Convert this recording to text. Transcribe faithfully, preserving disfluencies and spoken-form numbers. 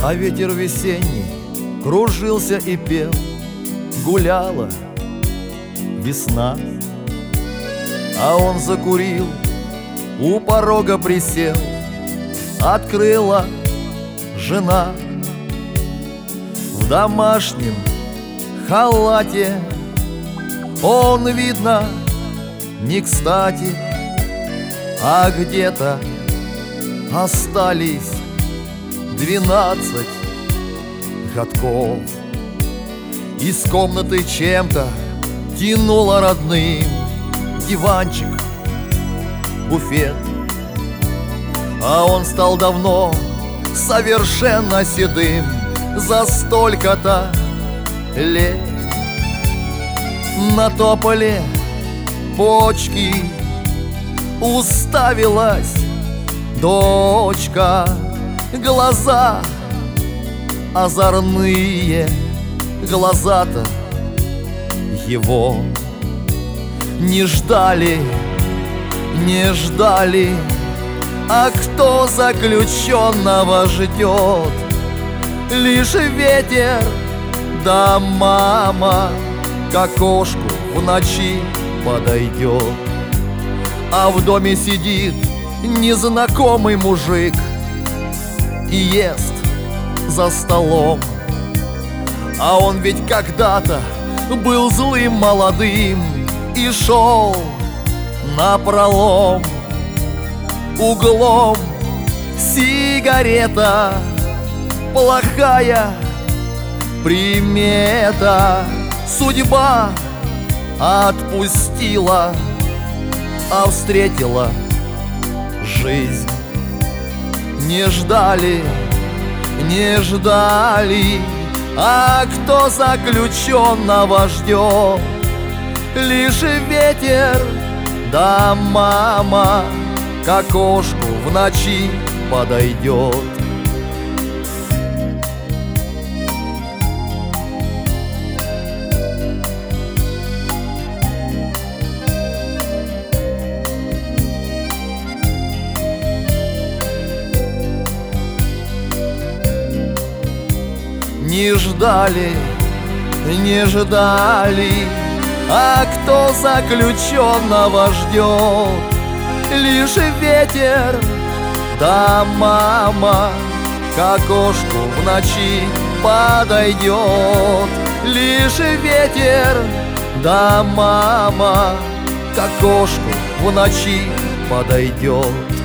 А ветер весенний кружился и пел, гуляла весна. А он закурил, у порога присел, открыла жена. В домашнем халате он, видно, не кстати, а где-то остались двенадцать годков. Из комнаты чем-то тянуло родным: диванчик, буфет. А он стал давно совершенно седым за столько-то лет. На тополе почки уставилась дочка, глаза озорные, глаза-то его не ждали, не ждали. А кто заключенного ждет? Лишь ветер да мама к окошку в ночи подойдет. А в доме сидит незнакомый мужик и ест за столом. А он ведь когда-то был злым молодым и шел напролом. Углом сигарета, плохая примета. Судьба отпустила, а встретила жизнь. Не ждали, не ждали. А кто заключенного ждет? Лишь ветер да мама к окошку в ночи подойдет. Не ждали, не ждали. А кто заключенного ждет? Лишь ветер да мама к окошку в ночи подойдет. Лишь ветер да мама к окошку в ночи подойдет.